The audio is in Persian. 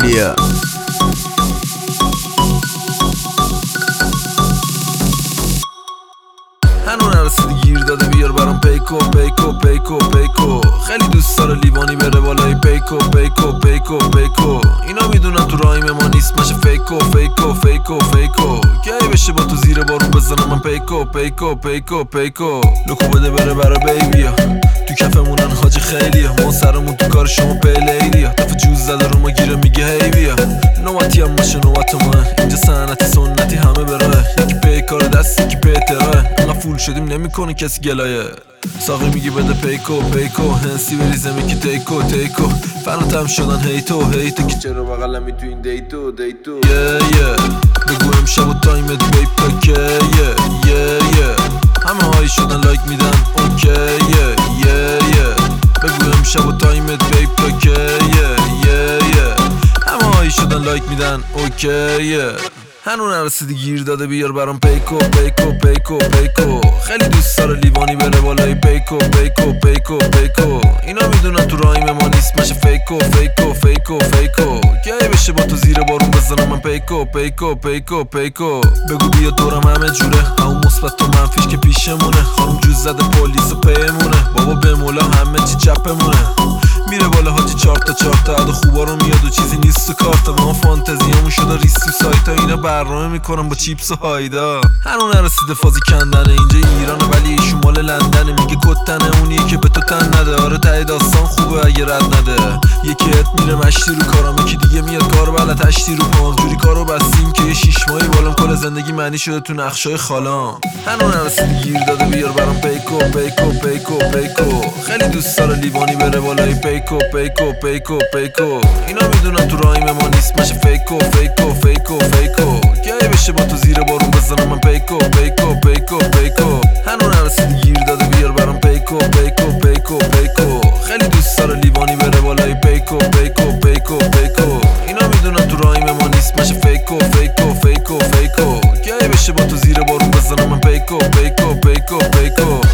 بیا هنو نرسیدی گیر داده بیار برام پیکو پیکو پیکو پیکو خیلی دوست داره لیوانی بره بالای پیکو پیکو پیکو پیکو اینا میدونن تو رایم ما نیست مشه فیکو فیکو فیکو فیکو کی بشه با تو زیر بارون بزنم من پیکو پیکو پیکو پیکو لکو بده بره برا بیبیا تو کفمونن حاجی خیلیه ما سرمون تو کار شما پیلیدیا دفعه جوز زده رو ما گیره میگه هی بیا نوبتی هم باشه نوبت من اینجا سنتی سنتی همه براه یکی پی کار دست یکی پی تراه انقدر فول شدیم نمیکنه کسی گلایه ساقی میگی بده پیکو پیکو هنسی بریزم یکی تیکو تیکو فراتم شدن هیتو هیتو که چرا بغلمی تو این دیتو دیتو بگو امشب و تایمت بیب پکه همه هایی شدن لایک میدن اوکی بگو امشب و تایمت بیب پکه همه هایی شدن لایک میدن اوکی هنو نرسیدی گیر داده بیار برام پیکو پیکو پیکو پیکو خیلی دوست داره لیوانی بره بالای پیکو پیکو پیکو پیکو اینا میدونن تو رایم ما نیست مشه فیکو فیکو فیکو فیکو کی بشه با تو زیر بارون بزنم من پیکو پیکو پیکو پیکو بگو بیا دورم همه جوره اون مثبت و منفیش که پیشمونه خانم جوز زده پلیس پیمونه بابا به مولا همه چی چپمونه میره بالا حاجی چارت تا عد خوبا رو میاد و چیزی نیست تو کارت ما فانتزیامون شده ریس تو سایتا اینا برنامه میکنم با چیپس و هایدا هنو نرسیده فازی کندنه اینجا ایرانه ولی ایشون مال لندنه میگه کتنه اونیه که به تو تن نده آره ته داستان خوبه اگه رد نده یکی ات میره مشتی رو کارم یکی دیگه میاد کارو بلد هشتی رو پام جوری کارو بستیم که یه 6 ماهی بالام کل زندگی معنی شده تو نقشای خالام هنو نرسیده گیر داده بیار برام پیکو پیکو پیکو پیکو خیلی دوست داره لیوانی بره بالای پیکو پیکو پیکو پیکو اینا میدونن تو رایم ما نیست مشه فیکو فیکو فیکو فیکو کی بشه با تو زیر بارون بزنم من پیکو پیکو پیکو پیکو هنو نرسیدی گیر داده بیار برام پیکو پیکو پیکو پیکو خیلی دوست داره لیوانی بره بالای پیکو پیکو پیکو پیکو اینا میدونن تو رایم ما نیست مشه فیکو فیکو فیکو فیکو کی بشه با تو زیر بارون بزنم من پیکو پیکو پیکو پیکو